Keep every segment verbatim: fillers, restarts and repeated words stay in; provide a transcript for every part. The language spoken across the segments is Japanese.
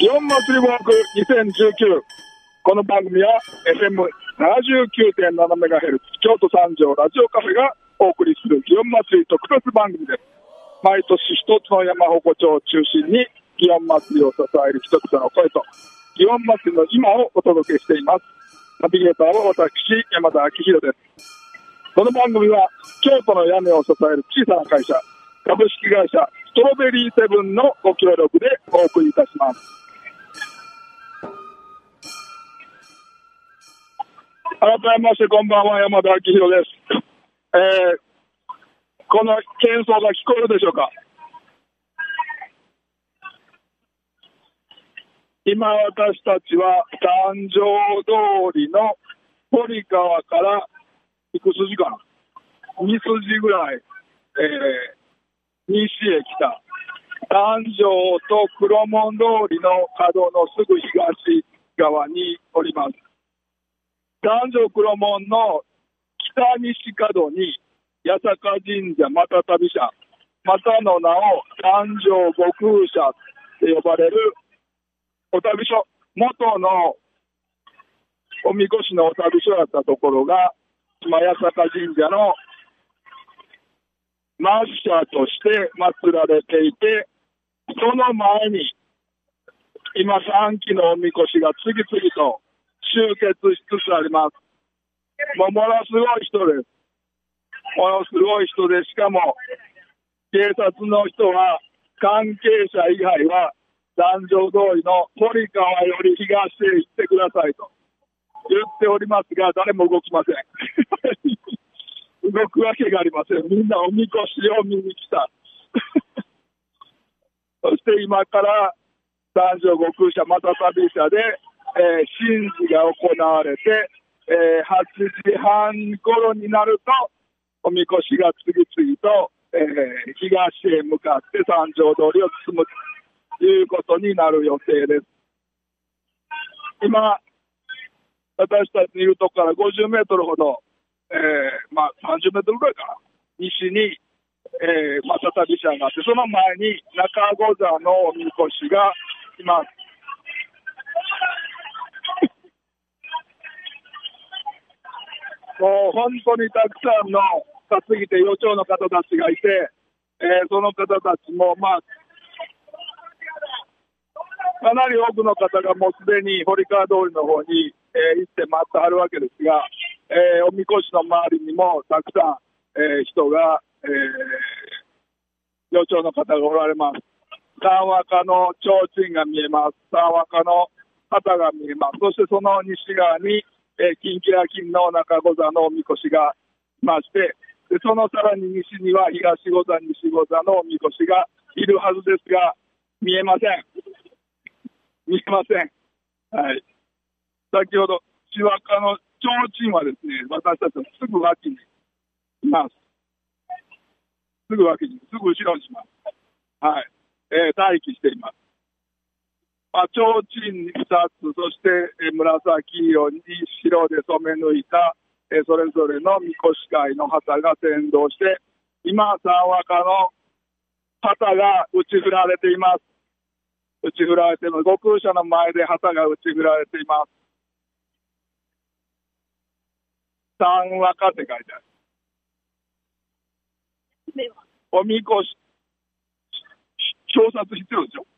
祇園祭ウォークにせんじゅうきゅう。この番組は エフエムななじゅうきゅうてんななメガヘルツ 京都三条ラジオカフェがお送りする祇園祭特別番組です。毎年一つの山鉾町を中心に祇園祭を支える一つの声と祇園祭の今をお届けしています。ナビゲーターは私、山田明宏です。この番組は京都の屋根を支える小さな会社株式会社ストロベリーセブンのご協力でお送りいたします。改めましてこんばんは、山田明宏です。えー、この喧騒が聞こえるでしょうか。今私たちは三条通りの堀川からいくつ時間に筋ぐらい、えー、西へ来た三条と黒門通りの角のすぐ東側におります。三条黒門の北西角に八坂神社また旅社、またの名を三条悟空社って呼ばれるお旅所、元のおみこしのお旅所だったところが今八坂神社の末社として祀られていて、その前に今さんきのおみこしが次々と集結しつつあります。もうものすごい人です。ものすごい人で、しかも警察の人は関係者以外は三条通りの堀川より東へ行ってくださいと言っておりますが、誰も動きません。動くわけがありません。みんなおみこしを見に来た。そして今から三条悟空社また旅社でえー、神事が行われて、えー、はちじはん頃になるとおみこしが次々と、えー、東へ向かって三条通りを進むということになる予定です。今私たちにいるとこからごじゅうメートルほど、えー、まあさんじゅうメートルぐらいかな、西に、えー、また旅社があって、その前に中五座のおみこしがいます。もう本当にたくさんの担ぎ手、予兆の方たちがいて、えー、その方たちも、まあ、かなり多くの方がもうすでに堀川通りの方に、えー、行って待ってはるわけですが、えー、おみこしの周りにもたくさん、えー、人が、えー、予兆の方がおられます。三和歌の提灯が見えます。三和歌の旗が見えます。そしてその西側にえー、金キラ金の中五座のおみこしがいまして、でそのさらに西には東五座、西五座のおみこしがいるはずですが、見えません。見えません。はい。先ほど、千和歌の提灯はですね、私たちのすぐ脇にいます。すぐ脇に、すぐ後ろにします。はい。えー、待機しています。まあ、提灯にふたつ、そして、えー、紫色に白で染め抜いた、えー、それぞれのみこし会の旗が先導して、今、三和歌の旗が打ち振られています。打ち振られています。悟空社の前で旗が打ち振られています。三和歌って書いてある。おみこし、表札必要でしょ。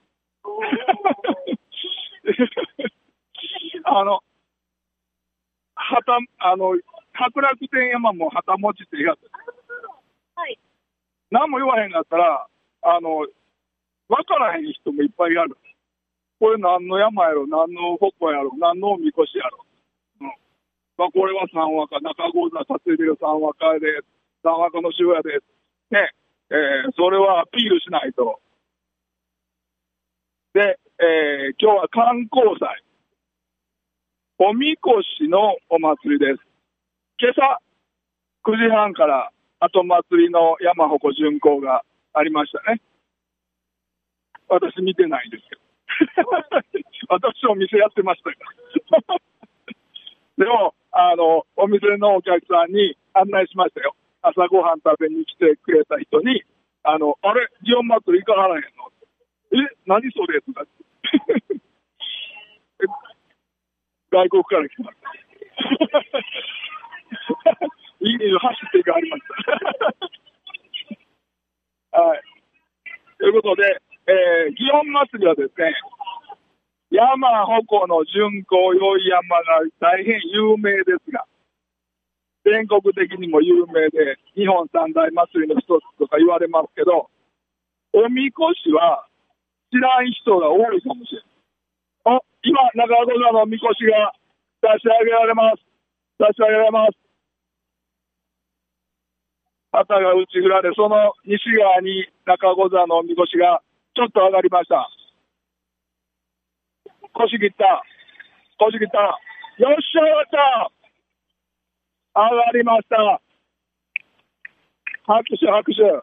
あの旗、あの白楽天山も旗持ちってやつ、はい、何も言わへんかったらあの分からへん人もいっぱいある。これ何の山やろ、何の鉾やろ、何のおみこしやろ、うん、まあ、これは三和歌、中郷座担いでる三和歌で、三和歌の塩屋でね、えー、それはアピールしないと。で、えー、今日は観光祭、おみこしのお祭りです。今朝くじはんから後祭りの山鉾巡行がありましたね。私見てないんですけど私お店やってましたからでもあのお店のお客さんに案内しましたよ。朝ごはん食べに来てくれた人に、あのあれ祇園祭り行かはらへんの、え、何それとか外国から来ました。いい走っていかはりました。はい。ということで、えー、祇園祭りはですね、山鉾の巡行宵山が大変有名ですが、全国的にも有名で、日本三大祭りの一つとか言われますけど、おみこしは知らん人が多いかもしれない。あ、今、中野座のおみこしが差し上げられます。差し上げられます。旗が打ち振られ、その西側に中子座のおみこしがちょっと上がりました。腰切った。腰切った。よっしゃ、よっしゃ。上がりました。拍手、拍手。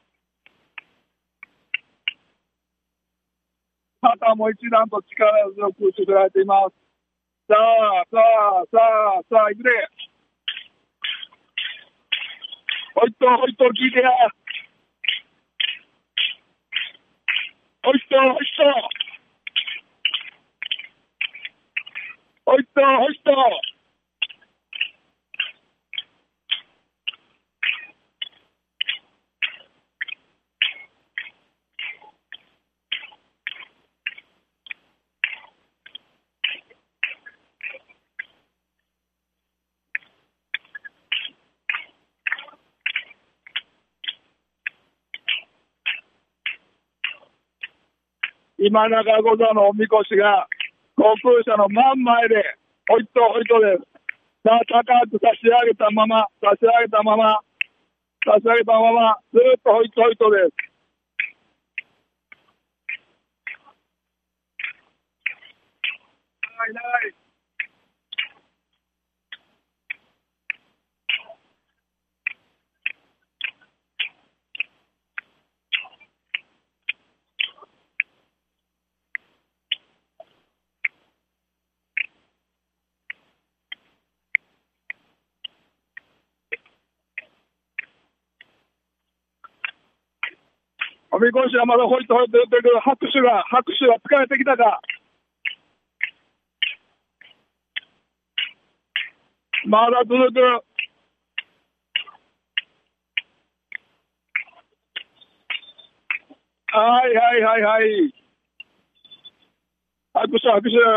旗も一段と力強く打ち振られています。さあ、さあ、さあ、さあ、いくで。ほいっと、ほいっと、聞いてや。ほいっと、ほいっと。ほいっと、ほいっと。今中子座のおみこしが航空車の真ん前でほいっとほいっとです。さあ、高く差し上げたまま、差し上げたまま、差し上げたまま、ずーっとほいっとほいっとです。長い長い。おみこしはまだほいっとほいっと言ってるけど、拍手が、拍手が疲れてきたか。まだ続く。はいはいはいはい。拍手拍手。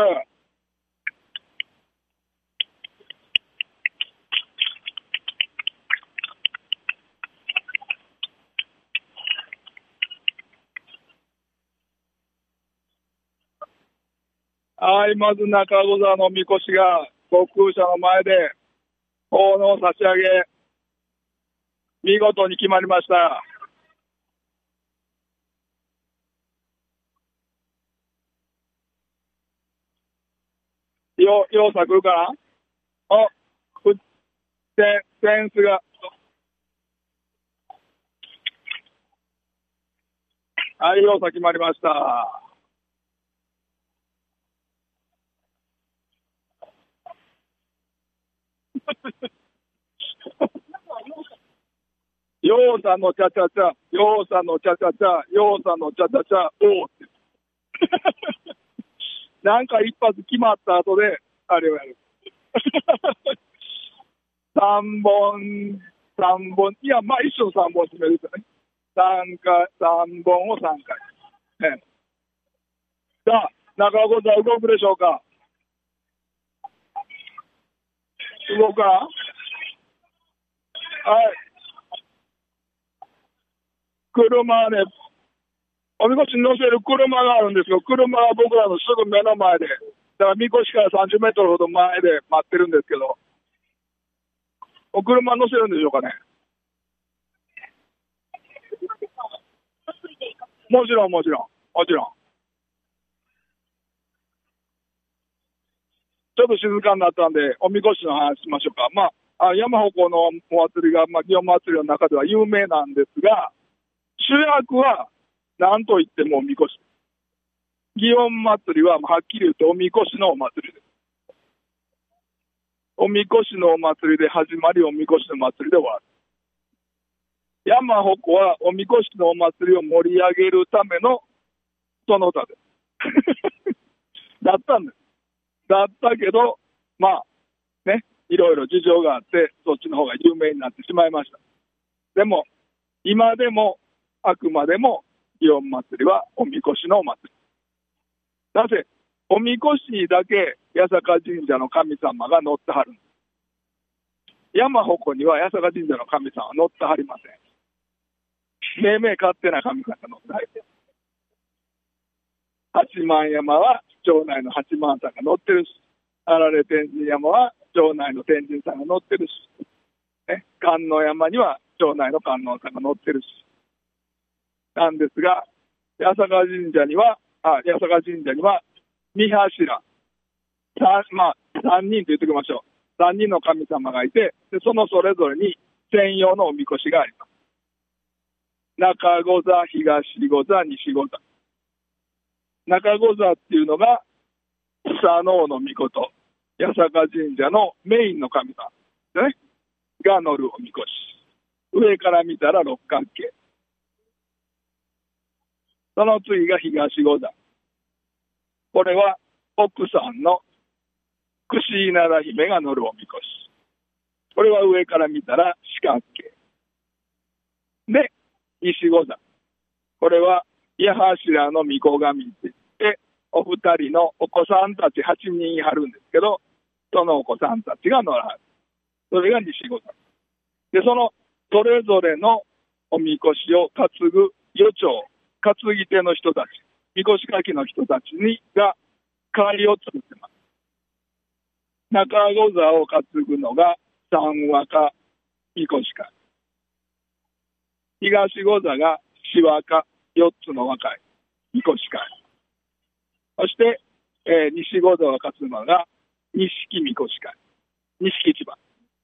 はい、まず中子座のおみこしが航空車の前で奉納を差し上げ、見事に決まりました。よ、ようさ来るかな。あ、ふ、セセンスが。はい、ようさ決まりました。ようさんのチャチャチャ、ようさんのチャチャチャ、ようさんのチャチャチャ、おーって。なんか一発決まった後で、あれをやる。三本、三本、いや、まあ一緒の三本締めですよね。三回、三本を三回。ね、さあ、中岡さん動くでしょうか。動くか。はい。車ね、おみこしに乗せる車があるんですけど、車は僕らのすぐ目の前で、だからみこしからさんじゅうメートルほど前で待ってるんですけど、お車乗せるんでしょうかね。もちろん、もちろん、もちろん。ちょっと静かになったんで、おみこしの話しましょうか。まあ、山鉾のお祭りが、まあ、祇園祭りの中では有名なんですが、主役は何と言ってもおみこし。祇園祭りははっきり言っておみこしのお祭りです。おみこしのお祭りで始まり、おみこしの祭りで終わる。山鉾はおみこしのお祭りを盛り上げるためのその他です。だったんです。 だったけど、まあ、ね、いろいろ事情があって、そっちの方が有名になってしまいました。でも、今でも、あくまでも、祇園祭りはおみこしのお祭り。なぜ、おみこしにだけ八坂神社の神様が乗ってはるんです。山鉾には八坂神社の神様は乗ってはりません。めいめい勝手な神様が乗ってはります。八幡山は町内の八幡さんが乗ってるし、あられ天神山は町内の天神さんが乗ってるし、ね、観音山には町内の観音さんが乗ってるし、なんですが、八坂神社には、あ、八坂神社には、三柱、三、まあ、三人と言っておきましょう。三人の神様がいて、でそのそれぞれに専用のおみこしがあります。中御座、東御座、西御座。中御座っていうのが、草の王のみこと、八坂神社のメインの神様ですね、が乗るおみこし。上から見たら六角形。その次が東御座。これは奥さんの櫛稲田姫が乗るおみこし。これは上から見たら四角形。で、西御座。これは八柱の御子神って言って、お二人のお子さんたちはちにんいはるんですけど、そのお子さんたちが乗らはる。それが西御座。で、そのそれぞれのおみこしを担ぐ余長、担ぎ手の人たち、みこしかきの人たちにが会を作ってます。中御座を担ぐのが三和歌みこし会。東御座が四和歌、四つの和会、みこし会。そして、えー、西御座を担ぐのが錦みこし会、錦市場。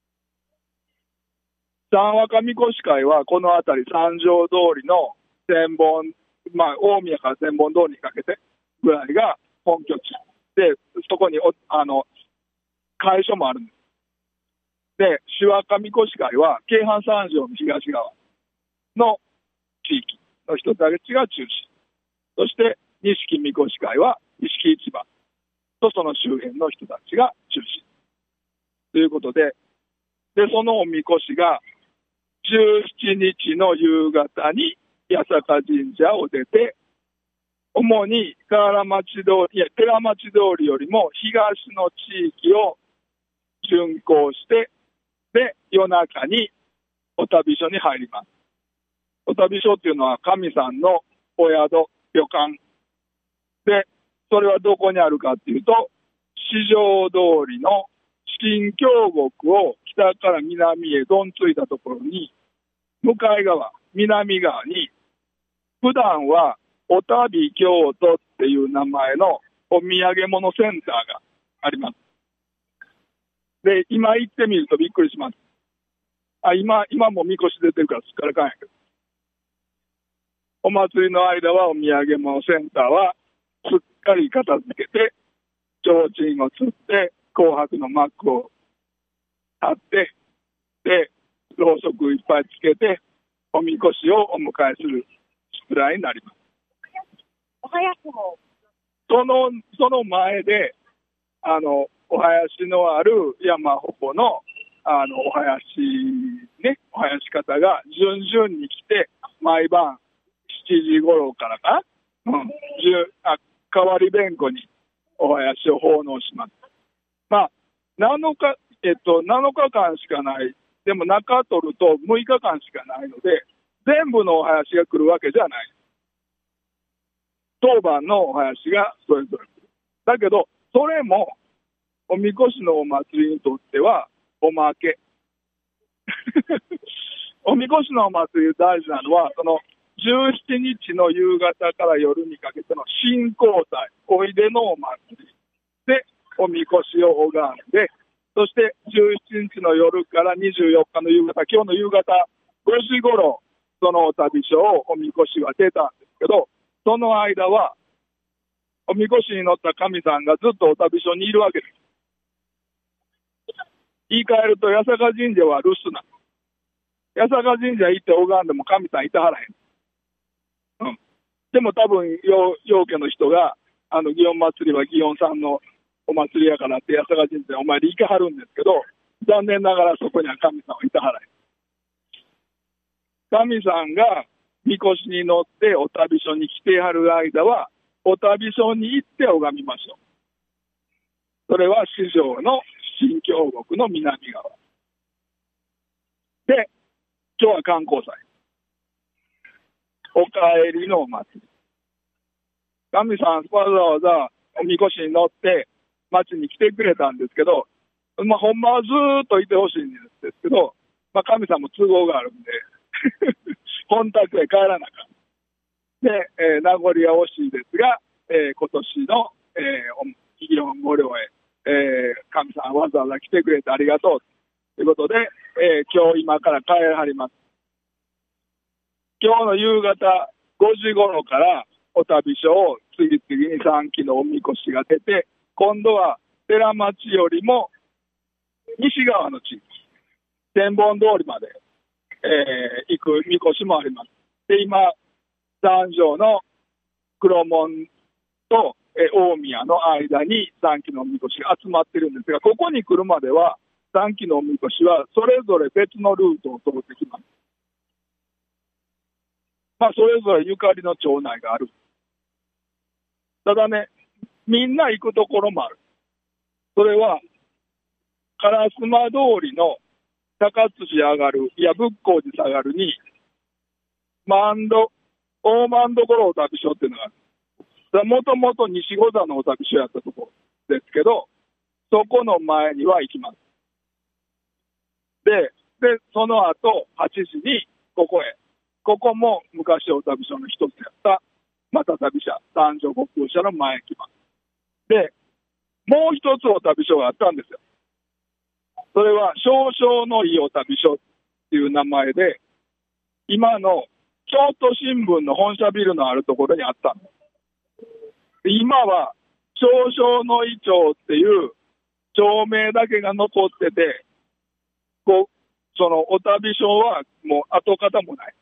三和歌みこし会はこの辺り三条通りの千本、まあ、大宮から千本通りにかけてぐらいが本拠地で、そこにおあの会所もあるんです。で、手話歌みこし会は京阪三条の東側の地域の人たちが中心。そして錦みこし会は錦市場とその周辺の人たちが中心ということで、でそのおみこしがじゅうしちにちの夕方に八坂神社を出て、主に河原町通り、いや寺町通りよりも東の地域を巡行して、で夜中にお旅所に入ります。お旅所っていうのは神さんのお宿、旅館で、それはどこにあるかっていうと、四条通りの新京極を北から南へどんついたところに、向かい側、南側に、普段はお旅京都っていう名前のお土産物センターがあります。で、今行ってみるとびっくりします。あ、今、今もみこし出てるからすっからかんやけど。お祭りの間はお土産物センターはすっかり片付けて、提灯をつって、紅白の幕を立って、で、ろうそくいっぱいつけて、おみこしをお迎えするくらいになります。お囃子もその、その前で、あの、お囃子のある山鉾の、あの、お囃子、ね、お囃子方が順々に来て、毎晩しちじ頃からかな、うん、あ代わり弁護にお囃子を奉納します。まあ、なのか、えっと、なのかかんしかない。でも中取るとむいかかんしかないので、全部のお囃子が来るわけじゃない。当番のお囃子がそれぞれ来る。だけど、それも、おみこしのお祭りにとっては、おまけ。おみこしのお祭りで大事なのは、その、じゅうしちにちの夕方から夜にかけての新交代、おいでのお祭りで、おみこしを拝んで、そしてじゅうしちにちの夜からにじゅうよっかの夕方、今日の夕方ごじ頃、そのお旅所をおみこしは出たんですけど、その間は、おみこしに乗った神さんがずっとお旅所にいるわけです。言い換えると、八坂神社は留守なの。八坂神社行って拝んでも神さんいたはらへん。うん。でも多分、陽家の人が、あの、祇園祭りは祇園さんのお祭りやからって八坂神社にお参り行かはるんですけど、残念ながらそこには神さんはいたはらへん。神さんがみこしに乗ってお旅所に来てはる間は、お旅所に行って拝みましょう。それは四条の新京極の南側。で、今日は観光祭。お帰りのお祭り。神さんわざわざおみこしに乗って町に来てくれたんですけど、まあ、ほんまはずーっといてほしいんですけど、まあ、神さんも都合があるんで、本宅へ帰らなかった。で、えー、名残は惜しいですが、えー、今年の、えー、祇園御陵へ、えー、神さんわざわざ来てくれてありがとうということで、えー、今日今から帰らはります。今日の夕方ごじ頃からお旅所を次々にさん基のおみこしが出て、今度は寺町よりも西側の地域、千本通りまで、えー、行くみこしもあります。で、今、三条の黒門と、えー、大宮の間にさん基のおみこしが集まってるんですが、ここに来るまではさん基のおみこしはそれぞれ別のルートを通ってきます。まあ、それぞれゆかりの町内がある。ただね、みんな行くところもある。それは、烏丸通りの高津上がる、いや、仏光寺下がるに、万戸、大万戸頃お旅所っていうのがある。もともと西五座のお旅所やったところですけど、そこの前には行きます。で、で、その後、はちじにここへ。ここも昔お旅所の一つやった、また旅社、三条国空社の前へ来ます。で、もう一つお旅所があったんですよ。それは少々のいいお旅所っていう名前で、今の京都新聞の本社ビルのあるところにあったんです。今は少々のい町っていう町名だけが残ってて、こう、そのお旅所はもう跡形もない。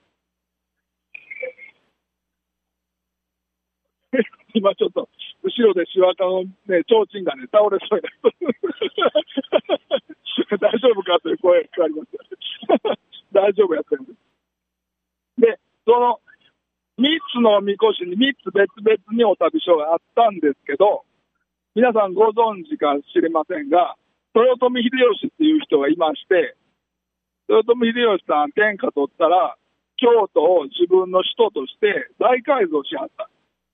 今ちょっと後ろでシワカのね、提灯がね、倒れそうになる。大丈夫かという声がかかります。大丈夫やってるんです。で、そのみっつのみこしにみっつ別々にお旅所があったんですけど、皆さんご存知か知りませんが、豊臣秀吉っていう人がいまして、豊臣秀吉さん天下取ったら、京都を自分の首都として大改造しはった。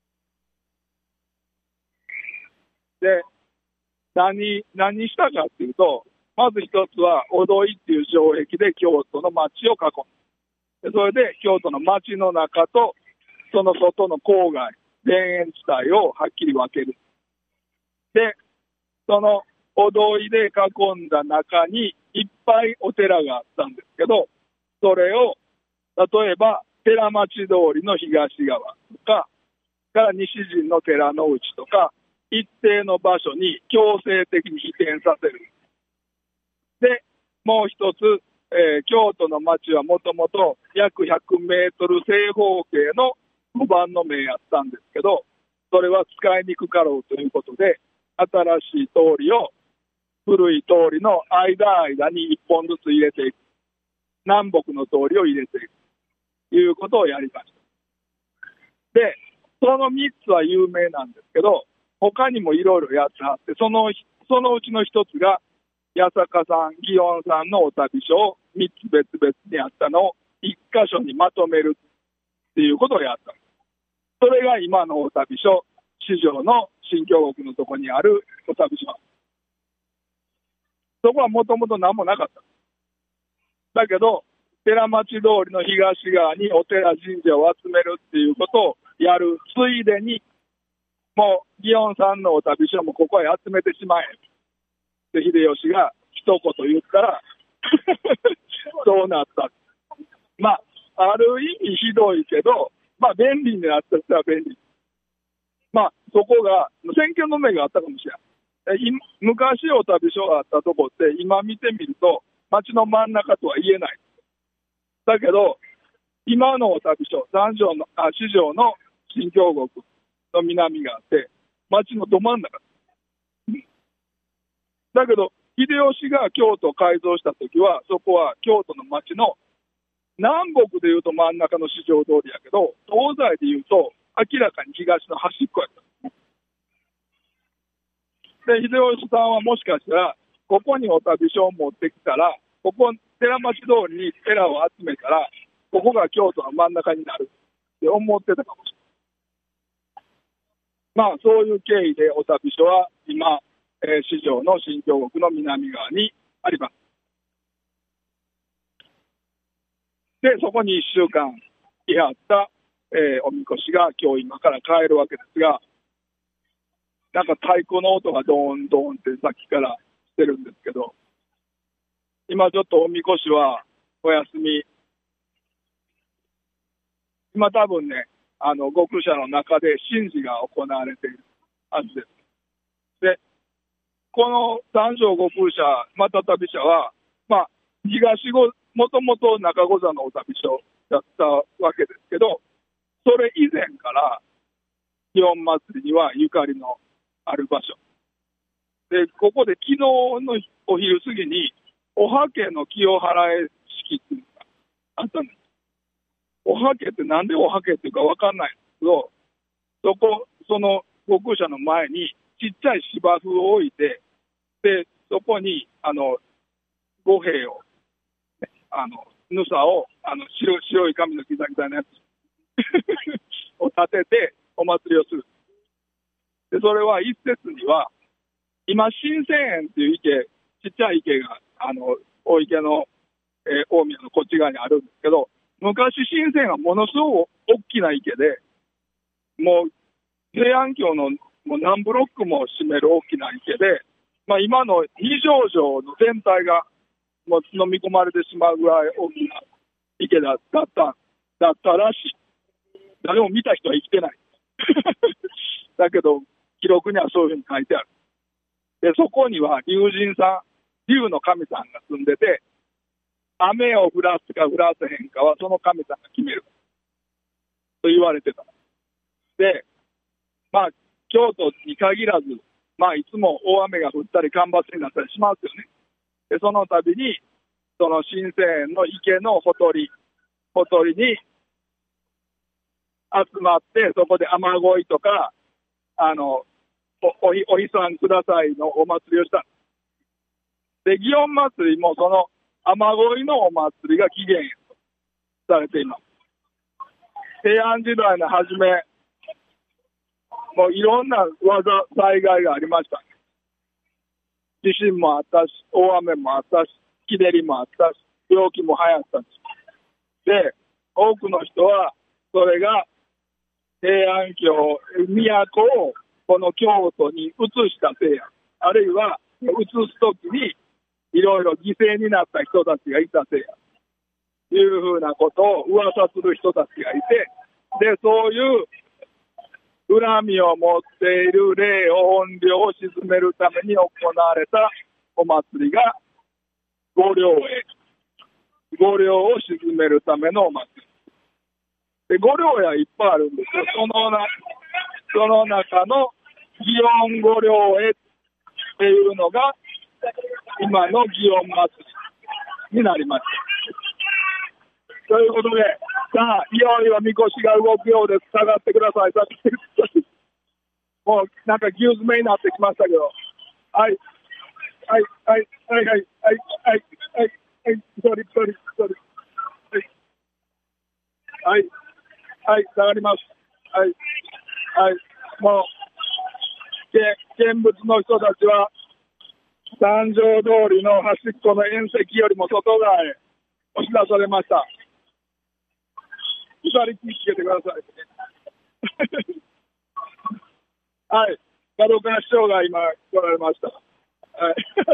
で、何、何したかっていうと、まず一つは、おどいっていう城壁で京都の町を囲む。でそれで、京都の町の中と、その外の郊外、田園地帯をはっきり分ける。で、そのおどいで囲んだ中にいっぱいお寺があったんですけど、それを、例えば、寺町通りの東側とか、から西陣の寺の内とか、一定の場所に強制的に移転させる。で、もう一つ、えー、京都の町はもともと約ひゃくメートル正方形の碁盤の目やったんですけど、それは使いにくかろうということで、新しい通りを古い通りの間間に一本ずつ入れていく。南北の通りを入れていく。ということをやりました。で、その三つは有名なんですけど、他にもいろいろやってあって、その、そのうちの一つが、八坂さん、祇園さんのお旅所を三つ別々にあったのを一箇所にまとめるっていうことをやった。それが今のお旅所、四条の新京極のとこにあるお旅所。そこはもともと何もなかった。だけど、寺町通りの東側にお寺神社を集めるっていうことをやるついでに、もう、祇園さんのお旅所もここへ集めてしまえ。で、秀吉が一言言ったら、そうなった。まあ、ある意味ひどいけど、まあ、便利になった人は便利。まあ、そこが、選挙の目があったかもしれない。昔お旅所があったとこって、今見てみると、町の真ん中とは言えない。だけど、今のお旅所、三条の、あ、四条の新京極の南があって、町のど真ん中。 だけど、秀吉が京都を改造したときは、そこは京都の町の南北でいうと真ん中の四条通りやけど、東西でいうと明らかに東の端っこやった。で、秀吉さんはもしかしたら、ここにお旅所を持ってきたら、ここ、寺町通りに寺を集めたら、ここが京都の真ん中になるって思ってたかもしれない。まあ、そういう経緯でお旅所は今、えー、四条の新京極の南側にあります。で、そこにいっしゅうかんいはった、えー、おみこしが今日今から帰るわけですが、なんか太鼓の音がドーンドーンってさっきからしてるんですけど、今ちょっとおみこしはお休み。今多分ね、あの、極社の中で神事が行われているはずです。で、この三条極社、また旅社は、まあ、東ご、もともと中御座のお旅所だったわけですけど、それ以前から祇園祭にはゆかりのある場所。で、ここで昨日のお昼過ぎに、おはけの清払い式っていうのがあったんです。おはけってなんでおはけっていうかわかんないんですけど、そこ、その極社の前にちっちゃい芝生を置いて、で、そこに、あの、五兵を、ね、あの、ぬさを、あの、白い、白い紙のギザギザのやつを立ててお祭りをする。で、それは一説には、今、新鮮園っていう池、ちっちゃい池が、あの、大池の、えー、大宮のこっち側にあるんですけど、昔、新鮮園はものすごく大きな池で、もう、平安京のもう何ブロックも占める大きな池で、まあ、今の二条城の全体がもう飲み込まれてしまうぐらい大きな池だった、だったらしい。誰も見た人は生きてない。だけど、記録にはそういうふうに書いてある。で、そこには龍神さん、龍の神さんが住んでて、雨を降らすか降らせへんかはその神さんが決める。と言われてた。で、まあ、京都に限らず、まあ、いつも大雨が降ったり、干ばつになったりしますよね。で、その度に、その新鮮園の池のほとり、ほとりに集まって、そこで雨乞いとか、あの、お、おひ、お日さんくださいのお祭りをした。で、祇園祭もその雨乞いのお祭りが起源されています。平安時代の初め、もういろんな技、災害がありました。地震もあったし、大雨もあったし、日照りもあったし、病気も流行ったし。で、多くの人は、それが平安京、都をこの京都に移したせいや、あるいは移すときにいろいろ犠牲になった人たちがいたせいや、いうふうなことを噂する人たちがいて、で、そういう恨みを持っている霊を怨霊を鎮めるために行われたお祭りが御霊会。御霊を鎮めるためのお祭り。で、御霊屋いっぱいあるんですよ。そのな、その中の祇園御霊会っていうのが今の祇園祭りになりました。ということで、さあ、いよいよみこしが動くようです。下がってください。下がってください。もうなんか牛詰めになってきましたけど。はい。はい、はい、はい、はい、はい、はい、はい、はい、一人、一人、一人。はい、はい、下がります。はい、はい、もう、見物の人たちは、三条通りの端っこの縁石よりも外側へ押し出されました。二人気つけてください。はい、角川市長が今来られました。はい。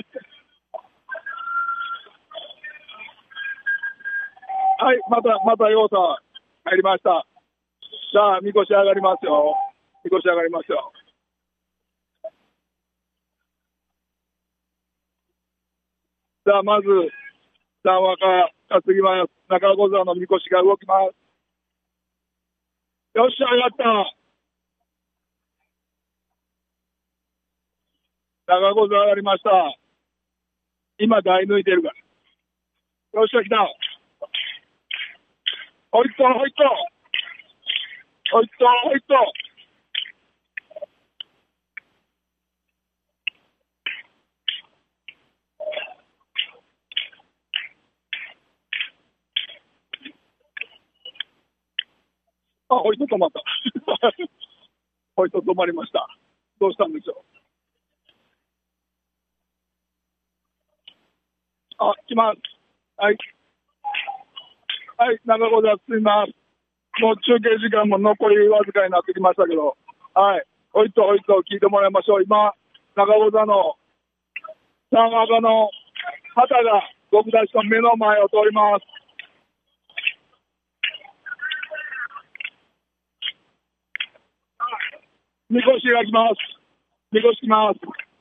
はい、また、また、ようさん、入りました。さあ、みこし上がりますよ。みこし上がりますよ。さあ、まず、三和か担ぎます。中御座のみこしが動きます。よっしゃ、上がった。中御座上がりました。 今台抜いてるから。よっしゃ、来た。ほいっと、ほいっと。ほいっと、ほいっと。あ、ホイット止まった。ホイット止まりました。どうしたんでしょう。あ、来ます。はい。はい、長子です。すみません。もう中継時間も残りわずかになってきましたけど、はい。ホイット、ホイット聞いてもらいましょう。今、長子座の三赤の旗が僕たちの目の前を通ります。みこしが来ます。みこし来ます。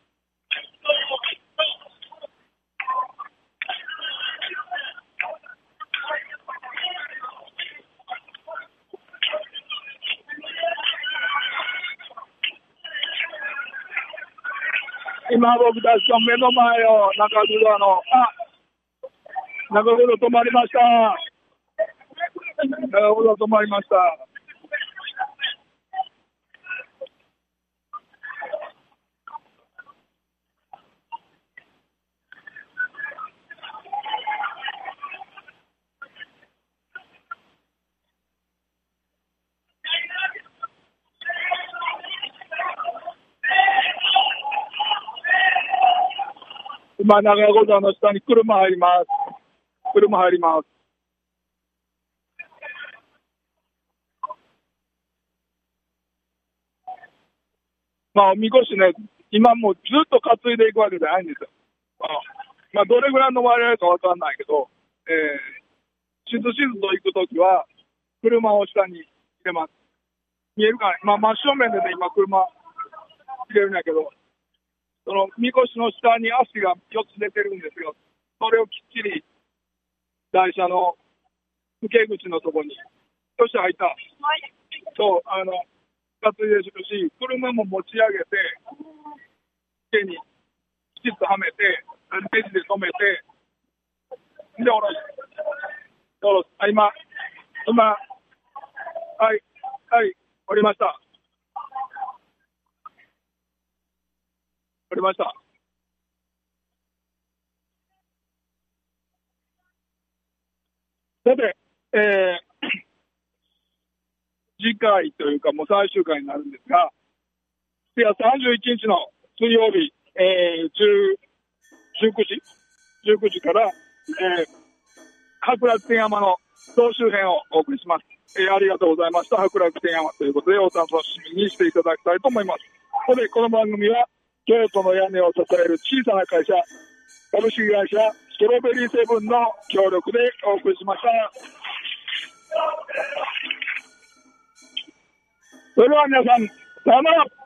今僕たちの目の前を中黒の、あ、中黒止まりました。中黒止まりました。今、長子座の下に車入ります。車入ります。まあ、おみこしね、今もうずっと担いでいくわけじゃないんですよ。まあ、まあ、どれぐらいの割合かわかんないけど、えー、しずしずと行くときは、車を下に入れます。見えるかな、まあ、真正面でね、今、車入れるんだけど、その、みこしの下に足がよっつ出てるんですよ。それをきっちり、台車の受け口のところに、よっしゃ、入った。そう、あの、担いでるし、車も持ち上げて、手にきちっとはめて、ネジで止めて、で、下ろす。下ろす。あ、今、今、はい、はい、降りました。降りました。さて、えー、次回というか、もう最終回になるんですが、いや、さんじゅういちにちの水曜日、えー、じゅうくじ、じゅうくじから、えー、白楽天山の総集編をお送りします。えー、ありがとうございました。白楽天山ということで、お楽しみにしていただきたいと思います。ここで、この番組は、京都の屋根を支える小さな会社、株式会社ストロベリーセブンの協力でお送りしました。それでは皆さん、さよなら。